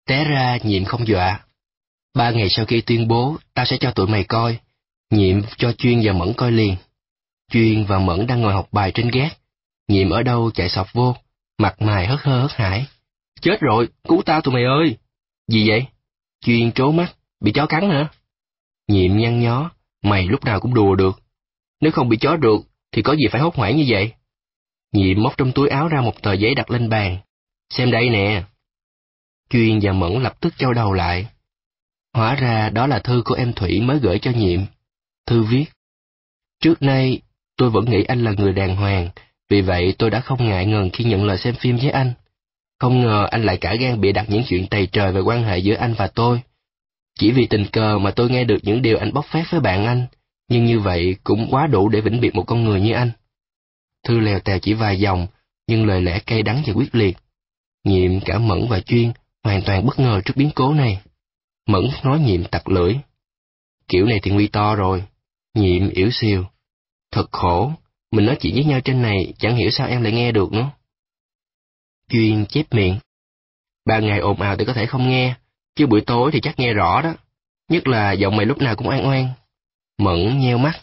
Té ra Nhiệm không dọa. 3 ngày sau khi tuyên bố, tao sẽ cho tụi mày coi. Nhiệm cho Chuyên và Mẫn coi liền. Chuyên và Mẫn đang ngồi học bài trên gác. Nhiệm ở đâu chạy sọc vô, mặt mày hớt hơ hớt hải. Chết rồi, cứu tao tụi mày ơi! Gì vậy? Chuyên trố mắt, bị chó cắn hả? Nhiệm nhăn nhó, mày lúc nào cũng đùa được. Nếu không bị chó rượt, thì có gì phải hốt hoảng như vậy? Nhiệm móc trong túi áo ra một tờ giấy đặt lên bàn. Xem đây nè. Chuyên và Mẫn lập tức chau đầu lại. Hóa ra đó là thư của em Thủy mới gửi cho Nhiệm. Thư viết: Trước nay, tôi vẫn nghĩ anh là người đàng hoàng, vì vậy tôi đã không ngại ngần khi nhận lời xem phim với anh. Không ngờ anh lại cả gan bịa đặt những chuyện tày trời về quan hệ giữa anh và tôi. Chỉ vì tình cờ mà tôi nghe được những điều anh bóc phét với bạn anh, nhưng như vậy cũng quá đủ để vĩnh biệt một con người như anh. Thư lèo tèo chỉ vài dòng, nhưng lời lẽ cay đắng và quyết liệt. Nhiệm, cả Mẫn và Chuyên hoàn toàn bất ngờ trước biến cố này. Mẫn nói Nhiệm tặc lưỡi. Kiểu này thì nguy to rồi. Nhiệm ỉu xìu. Thật khổ, mình nói chuyện với nhau trên này, chẳng hiểu sao em lại nghe được nữa. Chuyên chép miệng. 3 ngày ồn ào thì có thể không nghe, chứ buổi tối thì chắc nghe rõ đó. Nhất là giọng mày lúc nào cũng oan oan. Mẫn nheo mắt.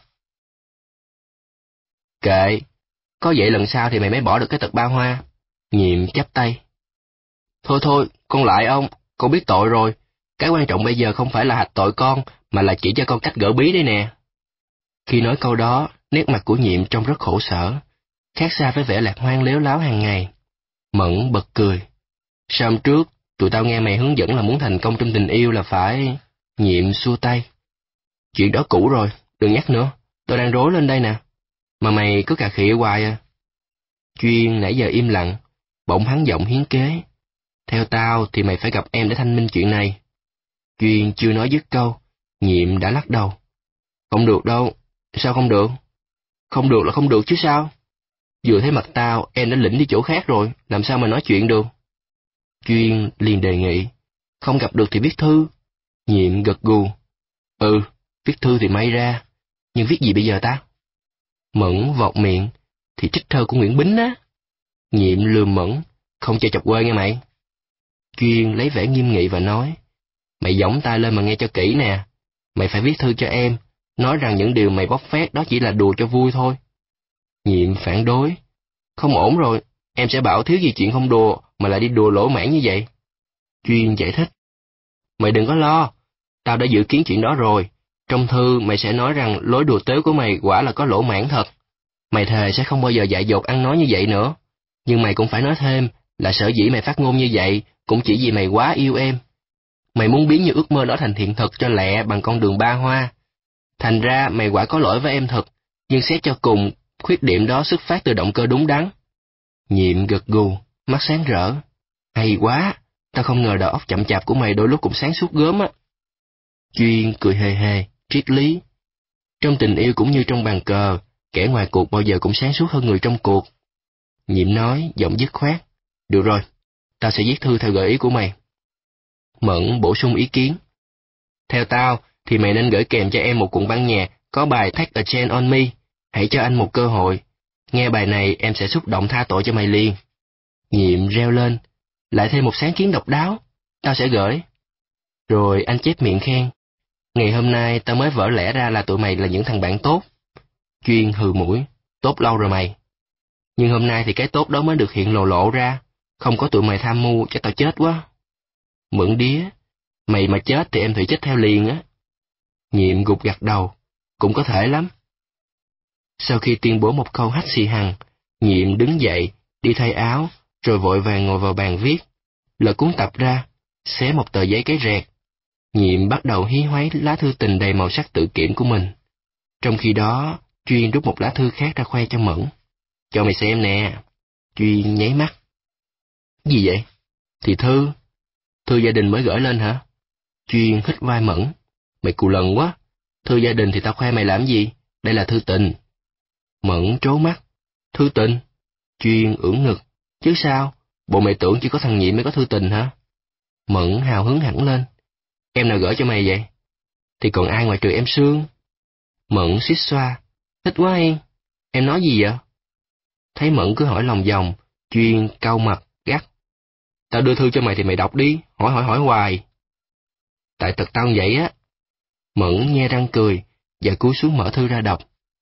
Kệ, có vậy lần sau thì mày mới bỏ được cái tật ba hoa. Nhiệm chắp tay. Thôi thôi, con lại ông, con biết tội rồi. Cái quan trọng bây giờ không phải là hạch tội con, mà là chỉ cho con cách gỡ bí đây nè. Khi nói câu đó, nét mặt của Nhiệm trông rất khổ sở, khác xa với vẻ lạc hoang lếu láo hàng ngày. Mẫn bật cười. Sao hôm trước, tụi tao nghe mày hướng dẫn là muốn thành công trong tình yêu là phải... Nhiệm xua tay. Chuyện đó cũ rồi, đừng nhắc nữa, tôi đang rối lên đây nè. Mà mày cứ cà khịa hoài à. Chuyên nãy giờ im lặng, bỗng hắn giọng hiến kế. Theo tao thì mày phải gặp em để thanh minh chuyện này. Chuyên chưa nói dứt câu, Nhiệm đã lắc đầu. Không được đâu, sao không được? Không được là không được chứ sao? Vừa thấy mặt tao, em đã lỉnh đi chỗ khác rồi, làm sao mà nói chuyện được? Chuyên liền đề nghị. Không gặp được thì viết thư. Nhiệm gật gù. Ừ, viết thư thì may ra, nhưng viết gì bây giờ ta? Mẫn vọt miệng. Thì trích thơ của Nguyễn Bính á. Nhiệm lườm Mẫn. Không cho chọc quê nghe mày. Chuyên lấy vẻ nghiêm nghị và nói. Mày giỏng tai lên mà nghe cho kỹ nè. Mày phải viết thư cho em, nói rằng những điều mày bóc phét đó chỉ là đùa cho vui thôi. Nhiệm phản đối. Không ổn rồi, em sẽ bảo thiếu gì chuyện không đùa mà lại đi đùa lỗ mãn như vậy. Chuyên giải thích. Mày đừng có lo, tao đã dự kiến chuyện đó rồi. Trong thư mày sẽ nói rằng lối đùa tếu của mày quả là có lỗ mãn thật. Mày thề sẽ không bao giờ dại dột ăn nói như vậy nữa. Nhưng mày cũng phải nói thêm là sở dĩ mày phát ngôn như vậy cũng chỉ vì mày quá yêu em. Mày muốn biến những ước mơ đó thành hiện thực cho lẹ bằng con đường ba hoa. Thành ra mày quả có lỗi với em thật, nhưng xét cho cùng, khuyết điểm đó xuất phát từ động cơ đúng đắn. Nhiệm gật gù, mắt sáng rỡ. Hay quá, tao không ngờ đầu óc chậm chạp của mày đôi lúc cũng sáng suốt gớm á. Chuyên cười hề hề, triết lý. Trong tình yêu cũng như trong bàn cờ, kẻ ngoài cuộc bao giờ cũng sáng suốt hơn người trong cuộc. Nhiệm nói, giọng dứt khoát. Được rồi, tao sẽ viết thư theo gợi ý của mày. Mẫn bổ sung ý kiến. Theo tao, thì mày nên gửi kèm cho em một cuộn băng nhạc có bài Take a Chance on Me. Hãy cho anh một cơ hội. Nghe bài này em sẽ xúc động tha tội cho mày liền. Nhiệm reo lên. Lại thêm một sáng kiến độc đáo. Tao sẽ gửi. Rồi anh chép miệng khen. Ngày hôm nay tao mới vỡ lẽ ra là tụi mày là những thằng bạn tốt. Chuyên hừ mũi. Tốt lâu rồi mày. Nhưng hôm nay thì cái tốt đó mới được hiện lộ lộ ra. Không có tụi mày tham mưu cho tao chết quá. Mượn đía. Mày mà chết thì em Thủy chết theo liền á. Nhiệm gục gặt đầu. Cũng có thể lắm. Sau khi tuyên bố một câu hách xì hằng, Nhiệm đứng dậy, đi thay áo, rồi vội vàng ngồi vào bàn viết. Lật cuốn tập ra, xé một tờ giấy cái rẹt. Nhiệm bắt đầu hí hoáy lá thư tình đầy màu sắc tự kiểm của mình. Trong khi đó, Chuyên rút một lá thư khác ra khoe cho Mẫn. Cho mày xem nè. Chuyên nháy mắt. Gì vậy? Thì thư. Thư gia đình mới gửi lên hả? Chuyên hít vai Mẫn. Mày cù lần quá. Thư gia đình thì tao khoe mày làm gì? Đây là thư tình. Mẫn trố mắt. Thư tình? Chuyên ưỡn ngực. Chứ sao? Bộ mày tưởng chỉ có thằng Nhiệm mới có thư tình hả? Mẫn hào hứng hẳn lên. Em nào gửi cho mày vậy? Thì còn ai ngoài trừ em Sương? Mẫn suýt xoa. Thích quá em. Em nói gì vậy? Thấy Mẫn cứ hỏi lòng vòng, Chuyên cau mặt, gắt. Tao đưa thư cho mày thì mày đọc đi, hỏi hoài. Tại tật tao vậy á. Mẫn nhe răng cười, và cúi xuống mở thư ra đọc.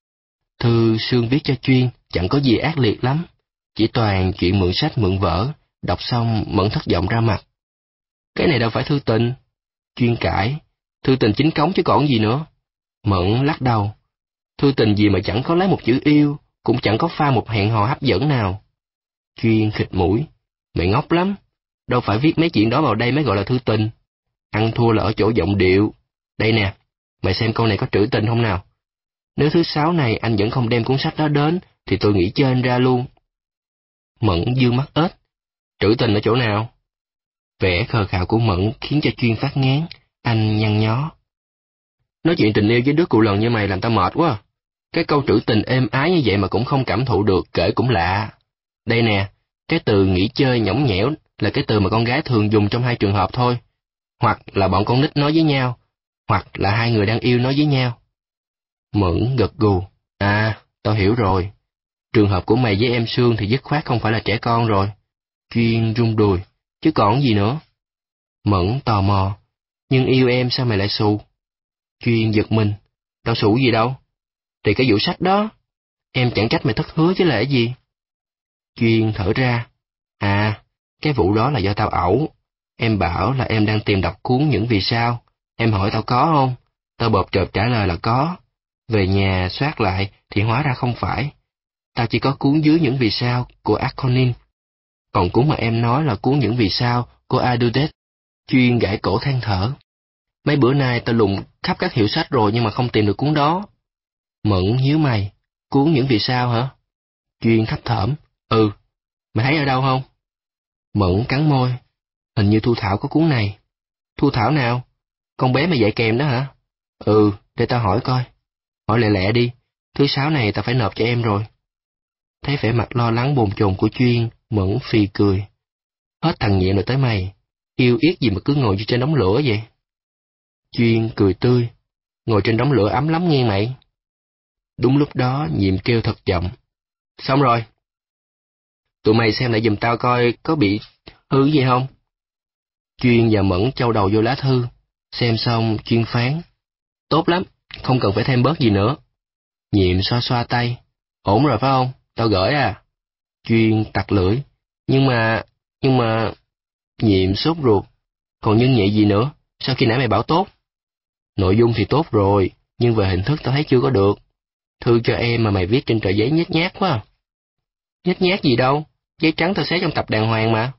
Thư Sương viết cho Chuyên chẳng có gì ác liệt lắm, chỉ toàn chuyện mượn sách mượn vở. Đọc xong Mẫn thất vọng ra mặt. Cái này đâu phải thư tình. Chuyên cãi, thư tình chính cống chứ còn gì nữa. Mẫn lắc đầu. Thư tình gì mà chẳng có lấy một chữ yêu, cũng chẳng có pha một hẹn hò hấp dẫn nào. Chuyên khịt mũi. Mày ngốc lắm, đâu phải viết mấy chuyện đó vào đây mới gọi là thư tình. Ăn thua là ở chỗ giọng điệu. Đây nè, mày xem câu này có trữ tình không nào? Nếu thứ sáu này anh vẫn không đem cuốn sách đó đến, thì tôi nghĩ chơi anh ra luôn. Mẫn dương mắt ếch. Trữ tình ở chỗ nào? Vẻ khờ khạo của Mẫn khiến cho Chuyên phát ngán. Anh nhăn nhó. Nói chuyện tình yêu với đứa cụ lần như mày làm tao mệt quá. Cái câu trữ tình êm ái như vậy mà cũng không cảm thụ được, kể cũng lạ. Đây nè, cái từ nghỉ chơi nhõng nhẽo là cái từ mà con gái thường dùng trong hai trường hợp thôi. Hoặc là bọn con nít nói với nhau, hoặc là hai người đang yêu nói với nhau. Mẫn gật gù. À, tao hiểu rồi. Trường hợp của mày với em Sương thì dứt khoát không phải là trẻ con rồi. Chuyên rung đùi. Chứ còn gì nữa? Mẫn tò mò. Nhưng yêu em sao mày lại xù? Chuyên giật mình. Tao xù gì đâu? Thì cái vụ sách đó. Em chẳng trách mày thất hứa chứ là cái gì? Chuyên thở ra. À, cái vụ đó là do tao ẩu. Em bảo là em đang tìm đọc cuốn Những Vì Sao. Em hỏi tao có không? Tao bộp chộp trả lời là có. Về nhà soát lại thì hóa ra không phải. Tao chỉ có cuốn Dưới Những Vì Sao của Arconin. Còn cuốn mà em nói là cuốn Những Vì Sao của Adudet. Chuyên gãi cổ than thở. Mấy bữa nay tao lùng khắp các hiệu sách rồi nhưng mà không tìm được cuốn đó. Mẫn nhíu mày. Cuốn Những Vì Sao hả? Chuyên thấp thỏm. Ừ. Mày thấy ở đâu không? Mẫn cắn môi. Hình như Thu Thảo có cuốn này. Thu Thảo nào? Con bé mà dạy kèm đó hả? Ừ, để tao hỏi coi. Hỏi lẹ lẹ đi. Thứ sáu này tao phải nộp cho em rồi. Thấy vẻ mặt lo lắng bồn chồn của Chuyên, Mẫn phì cười. Hết thằng Nhiệm rồi tới mày. Yêu yết gì mà cứ ngồi trên đống lửa vậy? Chuyên cười tươi. Ngồi trên đống lửa ấm lắm nghe mày. Đúng lúc đó Nhiệm kêu thật chậm. Xong rồi. Tụi mày xem lại giùm tao coi có bị hư gì không? Chuyên và Mẫn châu đầu vô lá thư. Xem xong Chuyên phán. Tốt lắm, không cần phải thêm bớt gì nữa. Nhiệm xoa xoa tay. Ổn rồi phải không? Tao gửi à? Chuyên tặc lưỡi. Nhưng mà... Nhiệm sốt ruột. Còn nhưng nhị gì nữa? Sao khi nãy mày bảo tốt? Nội dung thì tốt rồi, nhưng về hình thức tao thấy chưa có được. Thư cho em mà mày viết trên tờ giấy nhếch nhác quá. Nhếch nhác gì đâu, giấy trắng tao xé trong tập đàng hoàng mà.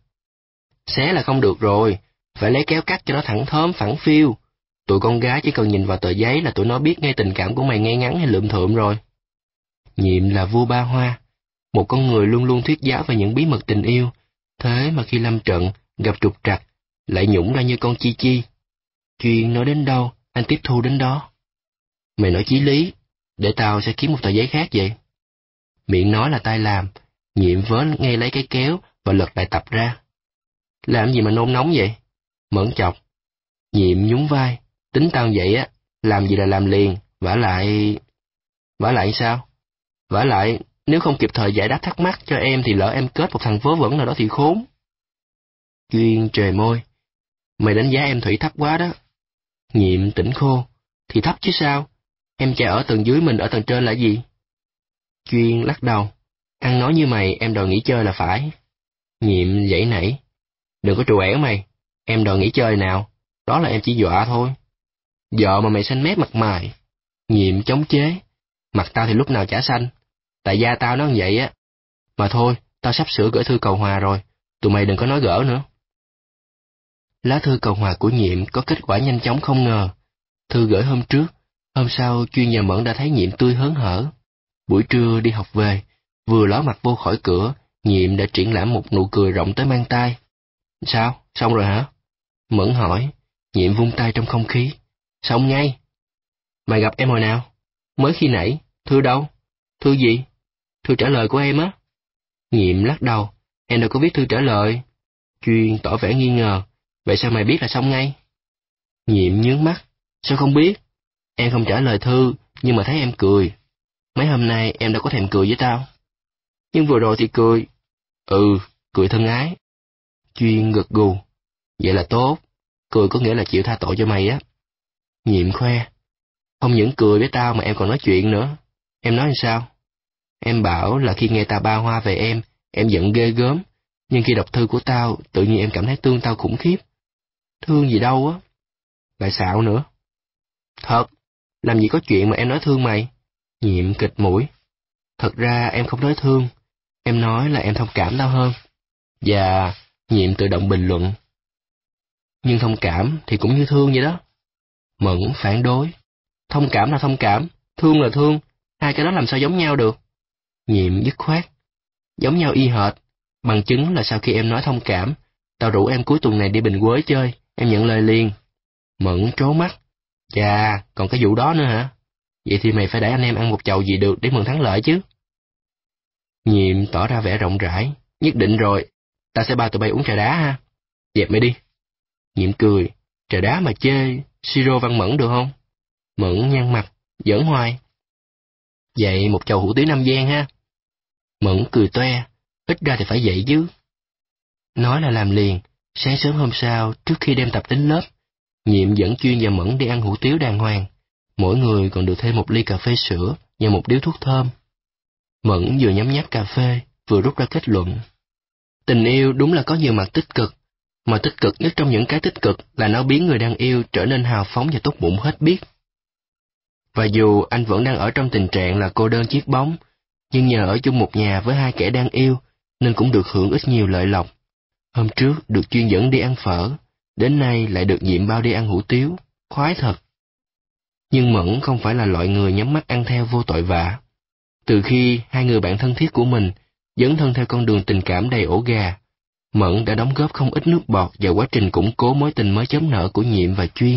Xé là không được rồi, phải lấy kéo cắt cho nó thẳng thớm phẳng phiu. Tụi con gái chỉ cần nhìn vào tờ giấy là tụi nó biết ngay tình cảm của mày ngay ngắn hay lượm thượm rồi. Nhiệm là vua ba hoa, một con người luôn luôn thuyết giáo về những bí mật tình yêu. Thế mà khi lâm trận, gặp trục trặc, lại nhũng ra như con chi chi. Chuyên nói đến đâu, anh tiếp thu đến đó. Mày nói chí lý, để tao sẽ kiếm một tờ giấy khác vậy. Miệng nói là tay làm, Nhiệm vớ ngay lấy cái kéo và lật lại tập ra. Làm gì mà nôn nóng vậy? Mẫn chọc. Nhiệm nhún vai, tính tao vậy á, làm gì là làm liền, vả lại... Vả lại sao? Vả lại, nếu không kịp thời giải đáp thắc mắc cho em thì lỡ em kết một thằng vớ vẩn nào đó thì khốn. Chuyên trề môi. Mày đánh giá em Thủy thấp quá đó. Nhiệm tỉnh khô. Thì thấp chứ sao? Em trai ở tầng dưới mình ở tầng trên là gì? Chuyên lắc đầu. Ăn nói như mày em đòi nghỉ chơi là phải. Nhiệm giãy nảy. Đừng có trù ẻo mày. Em đòi nghỉ chơi nào? Đó là em chỉ dọa thôi. Vợ mà mày xanh mét mặt mày. Nhiệm chống chế. Mặt tao thì lúc nào chả xanh. Tại da tao nó như vậy á. Mà thôi, tao sắp sửa gửi thư cầu hòa rồi. Tụi mày đừng có nói gỡ nữa. Lá thư cầu hòa của Nhiệm có kết quả nhanh chóng không ngờ. Thư gửi hôm trước. Hôm sau Chuyên và Mẫn đã thấy Nhiệm tươi hớn hở. Buổi trưa đi học về, vừa ló mặt vô khỏi cửa, Nhiệm đã triển lãm một nụ cười rộng tới mang tai. Sao? Xong rồi hả? Mẫn hỏi. Nhiệm vung tay trong không khí. Xong ngay. Mày gặp em hồi nào? Mới khi nãy. Thư đâu? Thư gì? Thư trả lời của em á. Nhiệm lắc đầu. Em đâu có viết thư trả lời. Chuyên tỏ vẻ nghi ngờ. Vậy sao mày biết là xong ngay? Nhiệm nhướng mắt. Sao không biết? Em không trả lời thư, nhưng mà thấy em cười. Mấy hôm nay em đâu có thèm cười với tao. Nhưng vừa rồi thì cười. Ừ, cười thân ái. Chuyên gật gù. Vậy là tốt, cười có nghĩa là chịu tha tội cho mày á. Nhiệm khoe, không những cười với tao mà em còn nói chuyện nữa. Em nói làm sao? Em bảo là khi nghe tao ba hoa về em giận ghê gớm, nhưng khi đọc thư của tao, tự nhiên em cảm thấy thương tao khủng khiếp. Thương gì đâu á. Lại xạo nữa. Thật, làm gì có chuyện mà em nói thương mày. Nhiệm kịch mũi. Thật ra em không nói thương, em nói là em thông cảm tao hơn. Và Nhiệm tự động bình luận. Nhưng thông cảm thì cũng như thương vậy đó. Mẫn phản đối. Thông cảm là thông cảm, thương là thương, hai cái đó làm sao giống nhau được. Nhiệm dứt khoát. Giống nhau y hệt. Bằng chứng là sau khi em nói thông cảm, tao rủ em cuối tuần này đi Bình Quế chơi, em nhận lời liền. Mẫn trố mắt. Chà, còn cái vụ đó nữa hả? Vậy thì mày phải để anh em ăn một chầu gì được để mừng thắng lợi chứ. Nhiệm tỏ ra vẻ rộng rãi. Nhất định rồi, ta sẽ bao tụi bay uống trà đá ha. Dẹp mày đi. Nhiệm cười. Trà đá mà chê, siro Văn Mẫn được không? Mẫn nhăn mặt, giỡn hoài. Vậy một chầu hủ tiếu Nam Giang ha. Mẫn cười toe, ít ra thì phải vậy chứ. Nói là làm liền, sáng sớm hôm sau, trước khi đem tập đến lớp, Nhiệm dẫn Chuyên và Mẫn đi ăn hủ tiếu đàng hoàng. Mỗi người còn được thêm một ly cà phê sữa và một điếu thuốc thơm. Mẫn vừa nhấm nháp cà phê, vừa rút ra kết luận. Tình yêu đúng là có nhiều mặt tích cực, mà tích cực nhất trong những cái tích cực là nó biến người đang yêu trở nên hào phóng và tốt bụng hết biết. Và dù anh vẫn đang ở trong tình trạng là cô đơn chiếc bóng, nhưng nhờ ở chung một nhà với hai kẻ đang yêu, nên cũng được hưởng ít nhiều lợi lộc. Hôm trước được Chuyên dẫn đi ăn phở, đến nay lại được Nhiệm bao đi ăn hủ tiếu, khoái thật. Nhưng Mẫn không phải là loại người nhắm mắt ăn theo vô tội vạ. Từ khi hai người bạn thân thiết của mình dấn thân theo con đường tình cảm đầy ổ gà, Mẫn đã đóng góp không ít nước bọt vào quá trình củng cố mối tình mới chớm nở của Nhiệm và Chuyên.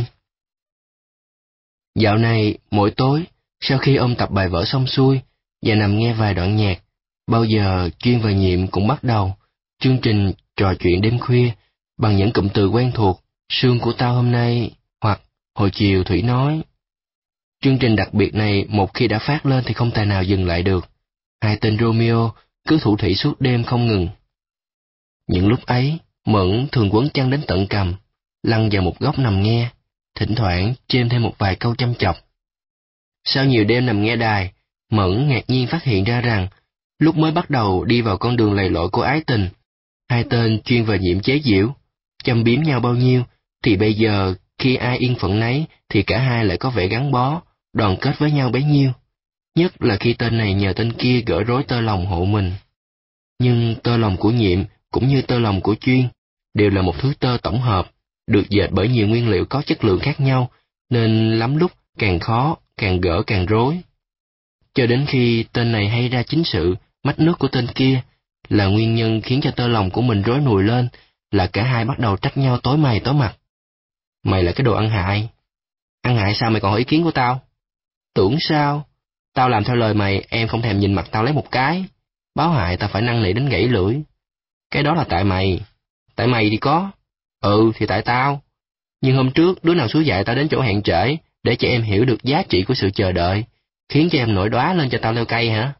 Dạo này, mỗi tối, sau khi ôn tập bài vở xong xuôi và nằm nghe vài đoạn nhạc, bao giờ Chuyên và Nhiệm cũng bắt đầu chương trình trò chuyện đêm khuya bằng những cụm từ quen thuộc, sương của tao hôm nay, hoặc hồi chiều Thủy nói. Chương trình đặc biệt này một khi đã phát lên thì không tài nào dừng lại được. Hai tên Romeo cứ thủ thỉ suốt đêm không ngừng. Những lúc ấy, Mẫn thường quấn chăn đến tận cằm, lăn vào một góc nằm nghe, thỉnh thoảng chêm thêm một vài câu chăm chọc. Sau nhiều đêm nằm nghe đài, Mẫn ngạc nhiên phát hiện ra rằng, lúc mới bắt đầu đi vào con đường lầy lội của ái tình, hai tên Chuyên và Nhiệm chế giễu, châm biếm nhau bao nhiêu, thì bây giờ khi ai yên phận nấy thì cả hai lại có vẻ gắn bó, đoàn kết với nhau bấy nhiêu. Nhất là khi tên này nhờ tên kia gỡ rối tơ lòng hộ mình. Nhưng tơ lòng của Nhiệm cũng như tơ lòng của Chuyên đều là một thứ tơ tổng hợp, được dệt bởi nhiều nguyên liệu có chất lượng khác nhau, nên lắm lúc càng khó, càng gỡ càng rối. Cho đến khi tên này hay ra chính sự, mách nước của tên kia, là nguyên nhân khiến cho tơ lòng của mình rối nùi lên, là cả hai bắt đầu trách nhau tối mày tối mặt. Mày là cái đồ ăn hại. Ăn hại sao mày còn hỏi ý kiến của tao? Tưởng sao? Tao làm theo lời mày, em không thèm nhìn mặt tao lấy một cái. Báo hại tao phải năn nỉ đến gãy lưỡi. Cái đó là tại mày. Tại mày thì có. Ừ thì tại tao. Nhưng hôm trước đứa nào xúi dạy tao đến chỗ hẹn trễ, để cho em hiểu được giá trị của sự chờ đợi, khiến cho em nổi đoá lên cho tao leo cây hả?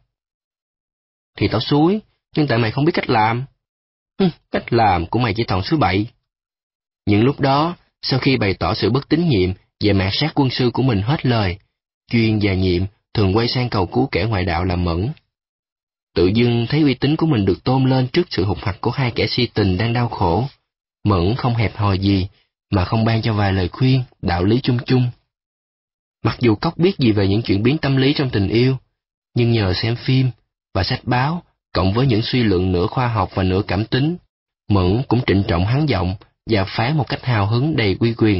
Thì tao xúi, nhưng tại mày không biết cách làm. Cách làm của mày chỉ toàn xúi bậy. Những lúc đó, sau khi bày tỏ sự bất tín nhiệm về mạt sát quân sư của mình hết lời, Chuyên và Nhiệm thường quay sang cầu cứu kẻ ngoại đạo là Mẫn. Tự dưng thấy uy tín của mình được tôn lên trước sự hụt hặc của hai kẻ si tình đang đau khổ. Mẫn không hẹp hòi gì, mà không ban cho vài lời khuyên, đạo lý chung chung. Mặc dù Cóc biết gì về những chuyển biến tâm lý trong tình yêu, nhưng nhờ xem phim và sách báo, cộng với những suy luận nửa khoa học và nửa cảm tính, Mẫn cũng trịnh trọng hắn giọng và phán một cách hào hứng đầy uy quyền.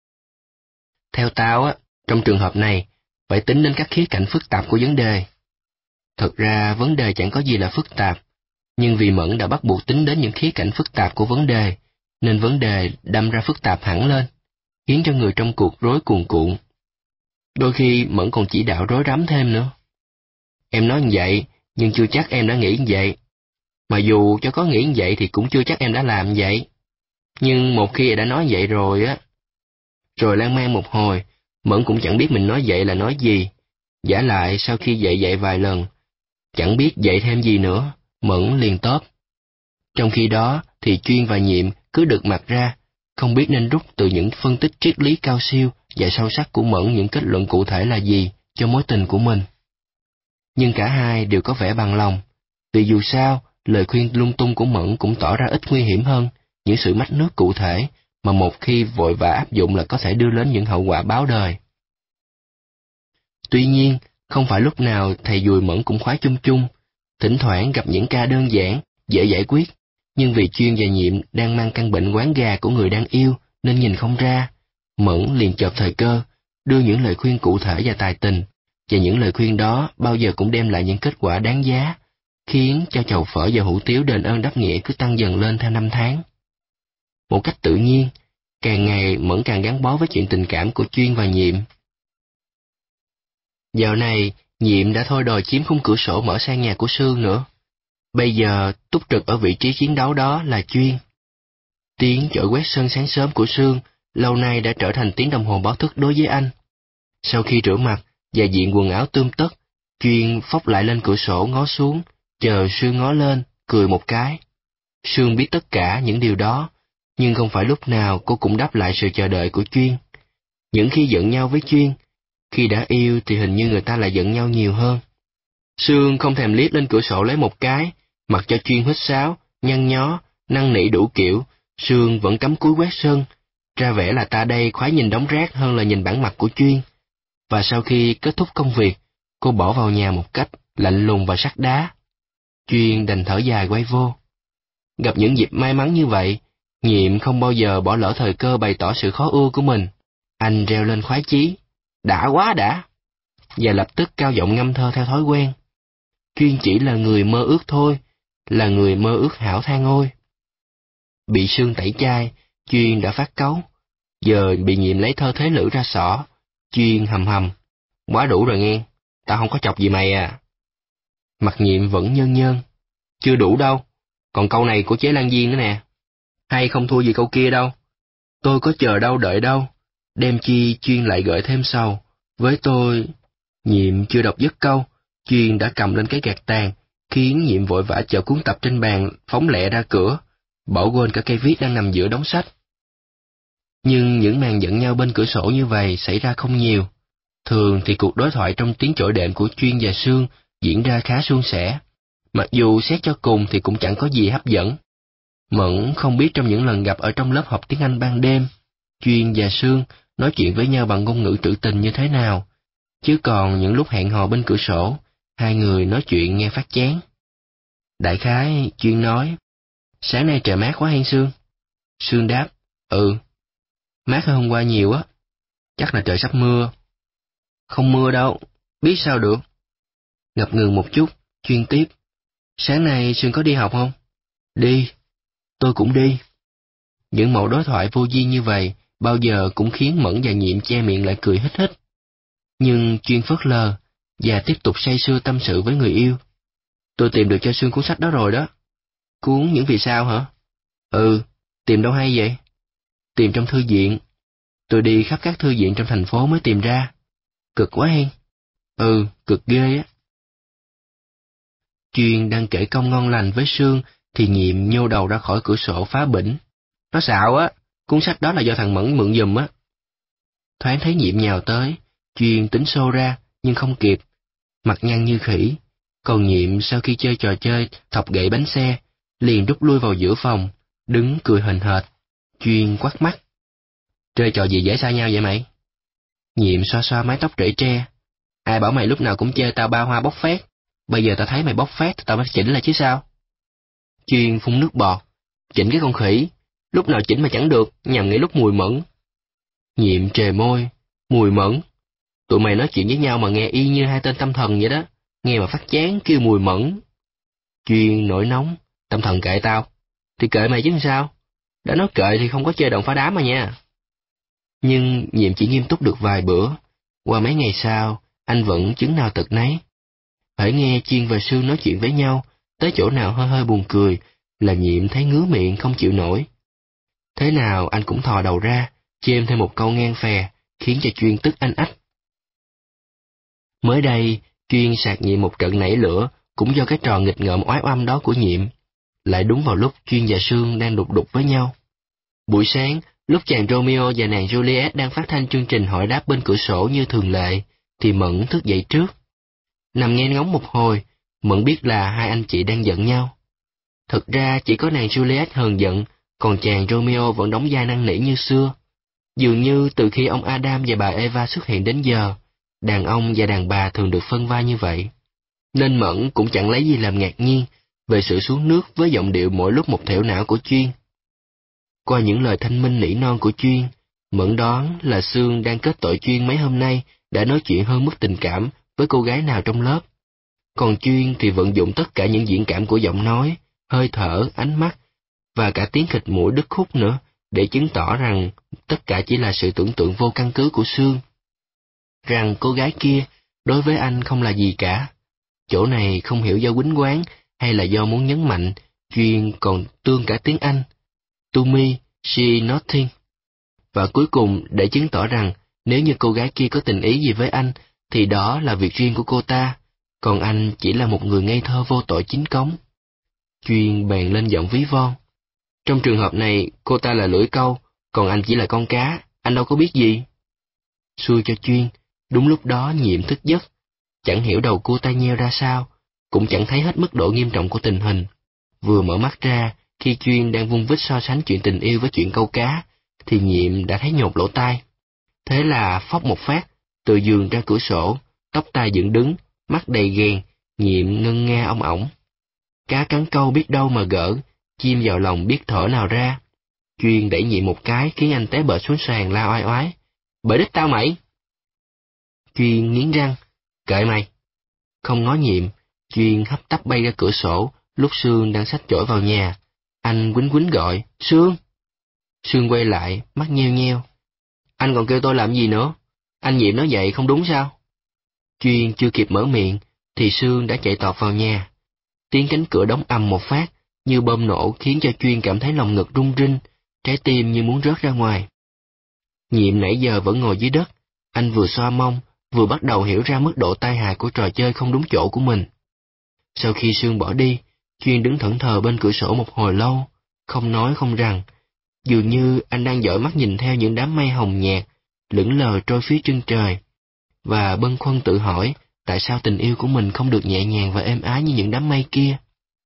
Theo tao á, trong trường hợp này, phải tính đến các khía cạnh phức tạp của vấn đề. Thật ra vấn đề chẳng có gì là phức tạp, nhưng vì Mẫn đã bắt buộc tính đến những khía cạnh phức tạp của vấn đề, nên vấn đề đâm ra phức tạp hẳn lên, khiến cho người trong cuộc rối cuồn cuộn. Đôi khi Mẫn còn chỉ đạo rối rắm thêm nữa. Em nói như vậy, nhưng chưa chắc em đã nghĩ như vậy. Mà dù cho có nghĩ như vậy thì cũng chưa chắc em đã làm như vậy. Nhưng một khi đã nói vậy rồi á, rồi lan man một hồi, Mẫn cũng chẳng biết mình nói vậy là nói gì. Vả lại sau khi dạy vài lần, chẳng biết dạy thêm gì nữa, Mẫn liền tóp. Trong khi đó thì Chuyên và Nhiệm cứ đực mặt ra, không biết nên rút từ những phân tích triết lý cao siêu và sâu sắc của Mẫn những kết luận cụ thể là gì cho mối tình của mình. Nhưng cả hai đều có vẻ bằng lòng, vì dù sao, lời khuyên lung tung của Mẫn cũng tỏ ra ít nguy hiểm hơn những sự mách nước cụ thể mà một khi vội vã áp dụng là có thể đưa đến những hậu quả báo đời. Tuy nhiên, không phải lúc nào thầy Dùi Mẫn cũng khoái chung chung, thỉnh thoảng gặp những ca đơn giản, dễ giải quyết, nhưng vì Chuyên và Nhiệm đang mang căn bệnh quán gà của người đang yêu nên nhìn không ra, Mẫn liền chợt thời cơ, đưa những lời khuyên cụ thể và tài tình, và những lời khuyên đó bao giờ cũng đem lại những kết quả đáng giá, khiến cho chầu phở và hủ tiếu đền ơn đáp nghĩa cứ tăng dần lên theo năm tháng. Một cách tự nhiên, càng ngày Mẫn càng gắn bó với chuyện tình cảm của Chuyên và Nhiệm. Dạo này, Nhiệm đã thôi đòi chiếm khung cửa sổ mở sang nhà của Sương nữa. Bây giờ, túc trực ở vị trí chiến đấu đó là Chuyên. Tiếng chổi quét sân sáng sớm của Sương lâu nay đã trở thành tiếng đồng hồ báo thức đối với anh. Sau khi rửa mặt và diện quần áo tươm tất, Chuyên phóc lại lên cửa sổ ngó xuống, chờ Sương ngó lên, cười một cái. Sương biết tất cả những điều đó, nhưng không phải lúc nào cô cũng đáp lại sự chờ đợi của Chuyên. Những khi giận nhau với Chuyên, khi đã yêu thì hình như người ta lại giận nhau nhiều hơn. Sương không thèm liếc lên cửa sổ lấy một cái, mặc cho Chuyên huýt sáo, nhăn nhó, năn nỉ đủ kiểu, Sương vẫn cắm cúi quét sân, ra vẻ là ta đây khoái nhìn đống rác hơn là nhìn bản mặt của Chuyên. Và sau khi kết thúc công việc, cô bỏ vào nhà một cách lạnh lùng và sắt đá. Chuyên đành thở dài quay vô. Gặp những dịp may mắn như vậy, Nhiệm không bao giờ bỏ lỡ thời cơ bày tỏ sự khó ưa của mình. Anh reo lên khoái chí, đã quá đã, và lập tức cao giọng ngâm thơ theo thói quen. Chuyên chỉ là người mơ ước thôi, là người mơ ước hão than ôi. Bị Sương tẩy chay, Chuyên đã phát cáu, giờ bị Nhiệm lấy thơ thế lữ ra xỏ. Chuyên hầm hầm, quá đủ rồi nghe, tao không có chọc gì mày à. Mặt Nhiệm vẫn nhơn nhơn, chưa đủ đâu, còn câu này của chế Lan Viên nữa nè, hay không thua gì câu kia đâu. Tôi có chờ đâu đợi đâu, đem chi Chuyên lại gợi thêm sầu, với tôi... Nhiệm chưa đọc dứt câu, Chuyên đã cầm lên cái gạt tàn, khiến Nhiệm vội vã chợ cuốn tập trên bàn, phóng lẹ ra cửa, bỏ quên cả cây viết đang nằm giữa đống sách. Nhưng những màn giận nhau bên cửa sổ như vậy xảy ra không nhiều. Thường thì cuộc đối thoại trong tiếng chổi đệm của Chuyên và Sương diễn ra khá suôn sẻ, mặc dù xét cho cùng thì cũng chẳng có gì hấp dẫn. Mẫn không biết trong những lần gặp ở trong lớp học tiếng Anh ban đêm, Chuyên và Sương nói chuyện với nhau bằng ngôn ngữ trữ tình như thế nào, chứ còn những lúc hẹn hò bên cửa sổ, hai người nói chuyện nghe phát chán. Đại khái, Chuyên nói, sáng nay trời mát quá hen Sương. Sương đáp, ừ, mát hơn hôm qua nhiều á, chắc là trời sắp mưa. Không mưa đâu, biết sao được. Ngập ngừng một chút, Chuyên tiếp, sáng nay Sương có đi học không? Đi, tôi cũng đi. Những mẫu đối thoại vô duyên như vậy bao giờ cũng khiến Mẫn và Nhiệm che miệng lại cười hít hít. Nhưng Chuyên phớt lờ và tiếp tục say sưa tâm sự với người yêu. Tôi tìm được cho Sương cuốn sách đó rồi đó. Cuốn Những Vì Sao hả? Ừ, tìm đâu hay vậy? Tìm trong thư viện. Tôi đi khắp các thư viện trong thành phố mới tìm ra. Cực quá hen. Ừ, cực ghê á. Chuyên đang kể công ngon lành với Sương thì Nhiệm nhô đầu ra khỏi cửa sổ phá bỉnh. Nó xạo á, cuốn sách đó là do thằng Mẫn mượn giùm á. Thoáng thấy Nhiệm nhào tới, Chuyên tính xô ra, nhưng không kịp. Mặt nhăn như khỉ, còn Nhiệm sau khi chơi trò chơi thọc gậy bánh xe, liền rút lui vào giữa phòng, đứng cười hềnh hệt. Chuyên quắt mắt. Chơi trò gì dễ xa nhau vậy mày? Nhiệm xoa xoa mái tóc rễ tre. Ai bảo mày lúc nào cũng chơi tao ba hoa bốc phét, bây giờ tao thấy mày bốc phét tao mới chỉnh lại chứ sao? Chuyên phun nước bọt. Chỉnh cái con khỉ, lúc nào chỉnh mà chẳng được, nhằm nghĩ lúc mùi mẫn. Nhiệm trề môi, mùi mẫn. Tụi mày nói chuyện với nhau mà nghe y như hai tên tâm thần vậy đó, nghe mà phát chán kêu mùi mẫn. Chuyên nổi nóng, tâm thần kệ tao, thì kệ mày chứ sao? Đã nói kệ thì không có chơi động phá đám mà nha. Nhưng Nhiệm chỉ nghiêm túc được vài bữa, qua mấy ngày sau, anh vẫn chứng nào tật nấy. Hễ nghe Chuyên và Sương nói chuyện với nhau, tới chỗ nào hơi hơi buồn cười, là Nhiệm thấy ngứa miệng không chịu nổi. Thế nào anh cũng thò đầu ra, chêm thêm một câu ngang phè, khiến cho Chuyên tức anh ách. Mới đây, Chuyên sạc Nhiệm một trận nảy lửa, cũng do cái trò nghịch ngợm oái oăm đó của Nhiệm. Lại đúng vào lúc Chuyên và Sương đang đục đục với nhau. Buổi sáng, Lúc chàng Romeo và nàng Juliet đang phát thanh chương trình hỏi đáp bên cửa sổ như thường lệ, thì Mẫn thức dậy trước. Nằm nghe ngóng một hồi, Mẫn biết là hai anh chị đang giận nhau. Thực ra chỉ có nàng Juliet hờn giận, còn chàng Romeo vẫn đóng vai năn nỉ như xưa. Dường như từ khi ông Adam và bà Eva xuất hiện đến giờ, đàn ông và đàn bà thường được phân vai như vậy. Nên Mẫn cũng chẳng lấy gì làm ngạc nhiên về sự xuống nước với giọng điệu mỗi lúc một thẻo não của Chuyên. Qua những lời thanh minh nỉ non của Chuyên, Mẫn đoán là Sương đang kết tội Chuyên mấy hôm nay đã nói chuyện hơn mức tình cảm với cô gái nào trong lớp. Còn Chuyên thì vận dụng tất cả những diễn cảm của giọng nói, hơi thở, ánh mắt, và cả tiếng khịt mũi đứt khúc nữa, để chứng tỏ rằng tất cả chỉ là sự tưởng tượng vô căn cứ của Sương. Rằng cô gái kia, đối với anh không là gì cả. Chỗ này không hiểu do quýnh quán hay là do muốn nhấn mạnh, Chuyên còn tương cả tiếng Anh. To me, she nothing. Và cuối cùng để chứng tỏ rằng nếu như cô gái kia có tình ý gì với anh, thì đó là việc riêng của cô ta, còn anh chỉ là một người ngây thơ vô tội chính cống. Chuyên bèn lên giọng ví von. Trong trường hợp này, cô ta là lưỡi câu, còn anh chỉ là con cá, anh đâu có biết gì. Xui cho Chuyên, đúng lúc đó Nhiệm thức giấc, chẳng hiểu đầu cô ta nheo ra sao, cũng chẳng thấy hết mức độ nghiêm trọng của tình hình. Vừa mở mắt ra, khi Chuyên đang vung vít so sánh chuyện tình yêu với chuyện câu cá, thì Nhiệm đã thấy nhột lỗ tai. Thế là phóc một phát, từ giường ra cửa sổ, tóc tai dựng đứng, mắt đầy ghen, Nhiệm ngân nga ong ổng. Cá cắn câu biết đâu mà gỡ, chim vào lòng biết thở nào ra. Chuyên đẩy Nhiệm một cái khiến anh té bệt xuống sàn la oai oái. Bởi đích tao mày! Chuyên nghiến răng. Kệ mày! Không ngó Nhiệm, Chuyên hấp tấp bay ra cửa sổ, lúc Sương đang xách chổi vào nhà. Anh quýnh quýnh gọi, Sương! Sương quay lại, mắt nheo nheo. Anh còn kêu tôi làm gì nữa? Anh Nhiệm nói vậy không đúng sao? Chuyên chưa kịp mở miệng, thì Sương đã chạy tọt vào nhà. Tiếng cánh cửa đóng ầm một phát, như bom nổ khiến cho Chuyên cảm thấy lòng ngực rung rinh, trái tim như muốn rớt ra ngoài. Nhiệm nãy giờ vẫn ngồi dưới đất, anh vừa xoa mông, vừa bắt đầu hiểu ra mức độ tai hại của trò chơi không đúng chỗ của mình. Sau khi Sương bỏ đi, Chuyên đứng thẫn thờ bên cửa sổ một hồi lâu, không nói không rằng, dường như anh đang dõi mắt nhìn theo những đám mây hồng nhạt, lững lờ trôi phía chân trời, và bâng khuâng tự hỏi tại sao tình yêu của mình không được nhẹ nhàng và êm ái như những đám mây kia.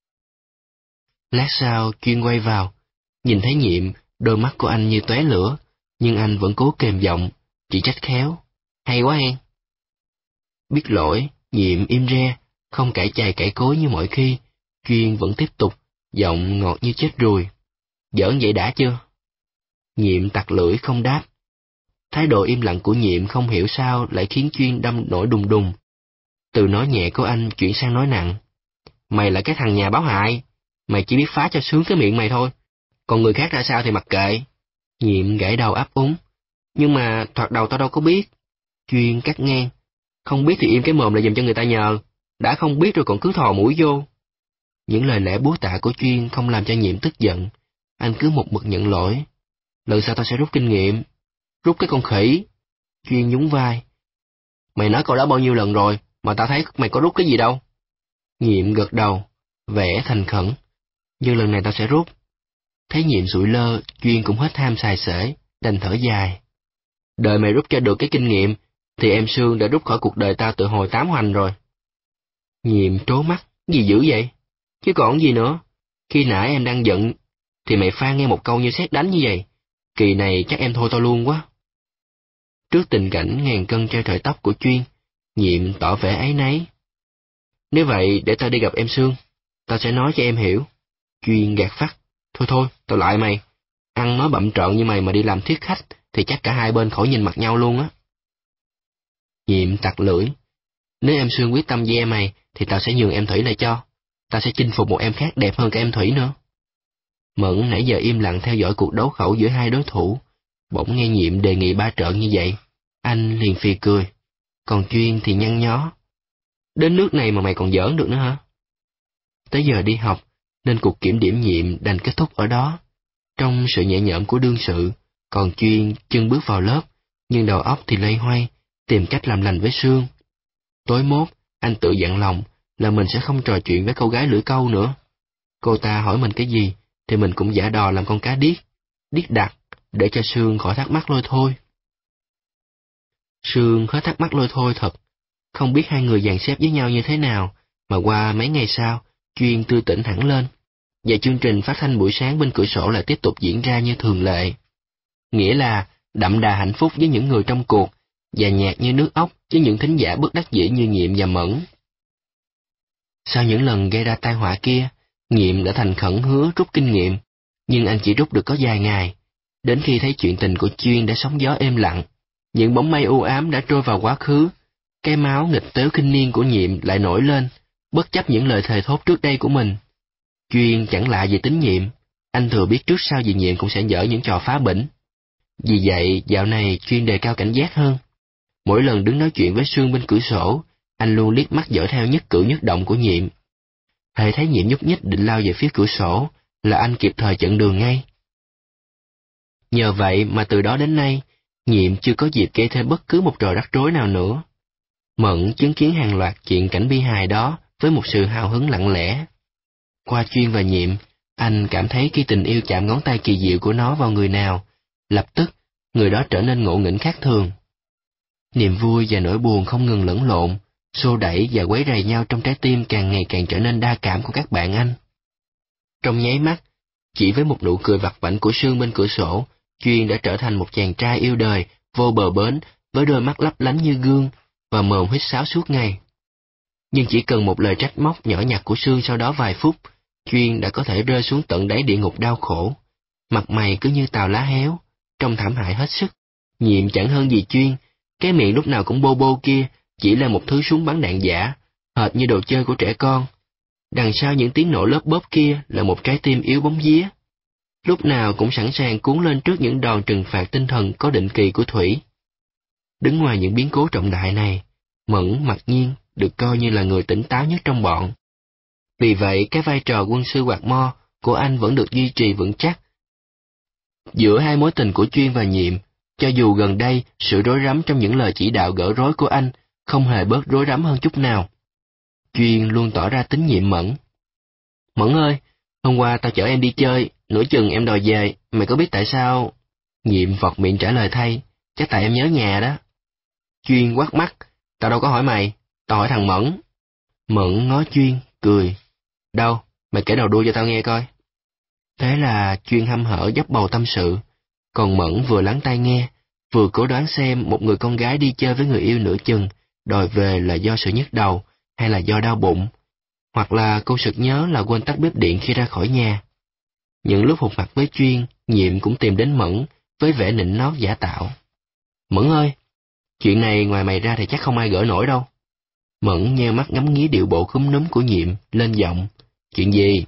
Lát sau, Chuyên quay vào, nhìn thấy Nhiệm, đôi mắt của anh như tóe lửa, nhưng anh vẫn cố kềm giọng, chỉ trách khéo. Hay quá hen. Biết lỗi, Nhiệm im re, không cãi chày cãi cối như mọi khi. Chuyên vẫn tiếp tục, giọng ngọt như chết ruồi. Giỡn vậy đã chưa? Nhiệm tặc lưỡi không đáp. Thái độ im lặng của Nhiệm không hiểu sao lại khiến Chuyên đâm nổi đùng đùng. Từ nói nhẹ của anh chuyển sang nói nặng. Mày là cái thằng nhà báo hại, mày chỉ biết phá cho sướng cái miệng mày thôi, còn người khác ra sao thì mặc kệ. Nhiệm gãi đầu ấp úng. Nhưng mà thoạt đầu tao đâu có biết. Chuyên cắt ngang. Không biết thì im cái mồm lại giùm cho người ta nhờ, đã không biết rồi còn cứ thò mũi vô. Những lời lẽ búa tạ của Chuyên không làm cho Nhiệm tức giận, anh cứ một mực nhận lỗi. Lần sau tao sẽ rút kinh nghiệm. Rút cái con khỉ. Chuyên nhún vai. Mày nói câu đó bao nhiêu lần rồi, mà tao thấy mày có rút cái gì đâu. Nhiệm gật đầu, vẻ thành khẩn. Nhưng lần này tao sẽ rút. Thấy Nhiệm sụi lơ, Chuyên cũng hết ham xài xể, đành thở dài. Đợi mày rút cho được cái kinh nghiệm, thì em Sương đã rút khỏi cuộc đời tao từ hồi 8 hoành rồi. Nhiệm trố mắt, gì dữ vậy? Chứ còn gì nữa, khi nãy em đang giận, thì mày pha nghe một câu như sét đánh như vậy. Kỳ này chắc em thôi tao luôn quá. Trước tình cảnh ngàn cân treo sợi tóc của Chuyên, Nhiệm tỏ vẻ áy náy. Nếu vậy để tao đi gặp em Sương, tao sẽ nói cho em hiểu. Chuyên gạt phắt. Thôi thôi, tao lại mày. Ăn nói bậm trợn như mày mà đi làm thiết khách, thì chắc cả hai bên khỏi nhìn mặt nhau luôn á. Nhiệm tặc lưỡi. Nếu em Sương quyết tâm ve mày, thì tao sẽ nhường em Thủy lại cho. Tao sẽ chinh phục một em khác đẹp hơn cả em Thủy nữa. Mẫn nãy giờ im lặng theo dõi cuộc đấu khẩu giữa hai đối thủ, bỗng nghe Nhiệm đề nghị ba trợn như vậy. Anh liền phì cười. Còn Chuyên thì nhăn nhó. Đến nước này mà mày còn giỡn được nữa hả? Tới giờ đi học, nên cuộc kiểm điểm Nhiệm đành kết thúc ở đó. Trong sự nhẹ nhõm của đương sự, còn Chuyên chân bước vào lớp, nhưng đầu óc thì loay hoay, tìm cách làm lành với Sương. Tối mốt, anh tự dặn lòng là mình sẽ không trò chuyện với cô gái lưỡi câu nữa. Cô ta hỏi mình cái gì, thì mình cũng giả đò làm con cá điếc đặc, để cho Sương khỏi thắc mắc lôi thôi. Sương hết thắc mắc lôi thôi thật, không biết hai người dàn xếp với nhau như thế nào, mà qua mấy ngày sau, Chuyên tươi tỉnh hẳn lên, và chương trình phát thanh buổi sáng bên cửa sổ lại tiếp tục diễn ra như thường lệ. Nghĩa là đậm đà hạnh phúc với những người trong cuộc, và nhạt như nước ốc với những thính giả bất đắc dĩ như Nhiệm và Mẫn. Sau những lần gây ra tai họa kia, Nhiệm đã thành khẩn hứa rút kinh nghiệm, nhưng anh chỉ rút được có vài ngày, đến khi thấy chuyện tình của Chuyên đã sóng gió êm lặng, những bóng mây u ám đã trôi vào quá khứ, cái máu nghịch tếu kinh niên của Nhiệm lại nổi lên, bất chấp những lời thề thốt trước đây của mình. Chuyên chẳng lạ gì tính Nhiệm, anh thừa biết trước sau gì Nhiệm cũng sẽ dở những trò phá bỉnh. Vì vậy, dạo này Chuyên đề cao cảnh giác hơn. Mỗi lần đứng nói chuyện với Sương bên cửa sổ, anh luôn liếc mắt dõi theo nhất cử nhất động của Nhiệm. Hễ thấy Nhiệm nhúc nhích định lao về phía cửa sổ, là anh kịp thời chặn đường ngay. Nhờ vậy mà từ đó đến nay, Nhiệm chưa có dịp gây thêm bất cứ một trò rắc rối nào nữa. Mẫn chứng kiến hàng loạt chuyện cảnh bi hài đó với một sự hào hứng lặng lẽ. Qua Chuyên và Nhiệm, anh cảm thấy khi tình yêu chạm ngón tay kỳ diệu của nó vào người nào, lập tức, người đó trở nên ngộ nghĩnh khác thường. Niềm vui và nỗi buồn không ngừng lẫn lộn, xô đẩy và quấy rầy nhau trong trái tim càng ngày càng trở nên đa cảm của các bạn anh. Trong nháy mắt, chỉ với một nụ cười vặt vãnh của Sương bên cửa sổ, Chuyên đã trở thành một chàng trai yêu đời, vô bờ bến, với đôi mắt lấp lánh như gương, và mồm huýt sáo suốt ngày. Nhưng chỉ cần một lời trách móc nhỏ nhặt của Sương sau đó vài phút, Chuyên đã có thể rơi xuống tận đáy địa ngục đau khổ. Mặt mày cứ như tàu lá héo, trông thảm hại hết sức. Nhiệm chẳng hơn gì Chuyên, cái miệng lúc nào cũng bô bô kia chỉ là một thứ súng bắn đạn giả, hệt như đồ chơi của trẻ con. Đằng sau những tiếng nổ lớp bóp kia là một trái tim yếu bóng vía, lúc nào cũng sẵn sàng cuốn lên trước những đòn trừng phạt tinh thần có định kỳ của Thủy. Đứng ngoài những biến cố trọng đại này, Mẫn mặc nhiên được coi như là người tỉnh táo nhất trong bọn. Vì vậy cái vai trò quân sư quạt mo của anh vẫn được duy trì vững chắc. Giữa hai mối tình của Chuyên và Nhiệm, cho dù gần đây sự rối rắm trong những lời chỉ đạo gỡ rối của anh không hề bớt rối rắm hơn chút nào. Chuyên luôn tỏ ra tín nhiệm Mẫn. Mẫn ơi, hôm qua tao chở em đi chơi, nửa chừng em đòi về, mày có biết tại sao? Nhiệm vọt miệng trả lời thay, chắc tại em nhớ nhà đó. Chuyên quát mắt, tao đâu có hỏi mày, tao hỏi thằng Mẫn. Mẫn ngó Chuyên, cười. Đâu, mày kể đầu đuôi cho tao nghe coi. Thế là Chuyên hăm hở dốc bầu tâm sự, còn Mẫn vừa lắng tai nghe, vừa cố đoán xem một người con gái đi chơi với người yêu nửa chừng, đòi về là do sự nhức đầu, hay là do đau bụng, hoặc là cô sực nhớ là quên tắt bếp điện khi ra khỏi nhà. Những lúc hụt mặt với Chuyên, Nhiệm cũng tìm đến Mẫn với vẻ nịnh nót giả tạo. Mẫn ơi, chuyện này ngoài mày ra thì chắc không ai gỡ nổi đâu. Mẫn nheo mắt ngắm nghía điệu bộ khúm núm của Nhiệm, lên giọng. Chuyện gì?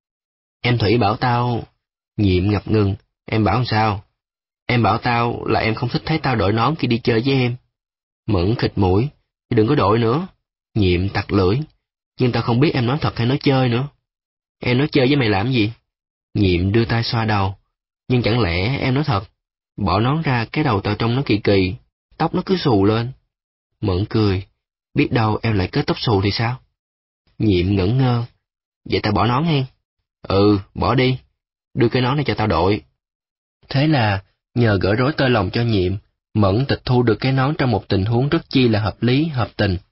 Em Thủy bảo tao... Nhiệm ngập ngừng. Em bảo sao? Em bảo tao là em không thích thấy tao đội nón khi đi chơi với em. Mẫn khịt mũi. Đừng có đội nữa. Nhiệm tặc lưỡi. Nhưng tao không biết em nói thật hay nói chơi nữa. Em nói chơi với mày làm gì? Nhiệm đưa tay xoa đầu. Nhưng chẳng lẽ em nói thật? Bỏ nón ra cái đầu tao trông nó kỳ kỳ, tóc nó cứ xù lên. Mẫn cười. Biết đâu em lại kết tóc xù thì sao? Nhiệm ngẩn ngơ. Vậy tao bỏ nón hen? Ừ, bỏ đi. Đưa cái nón này cho tao đội. Thế là, nhờ gỡ rối tơ lòng cho Nhiệm, Mẫn tịch thu được cái nón trong một tình huống rất chi là hợp lý, hợp tình.